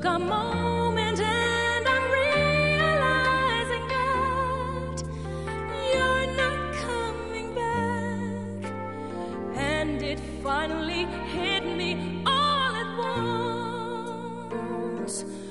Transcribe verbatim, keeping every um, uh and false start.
took a moment and I'm realizing that you're not coming back. And it finally hit me all at once.